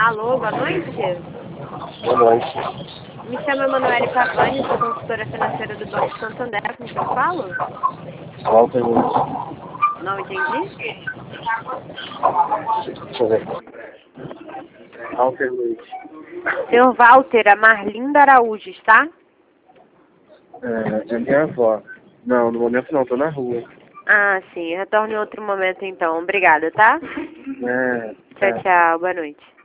Alô, boa noite. Boa noite. Me chamo Emanuele Pavani, sou consultora financeira do Banco Santander, com quem eu falo? Walter Luiz. Não entendi? Deixa eu ver. Walter Luiz. Senhor Walter, a Marlinda Araújo, está? É minha avó. Não, no momento não, tô na rua. Ah, sim. Retorne em outro momento, então. Obrigada, tá? É, Tchau, tchau. Boa noite.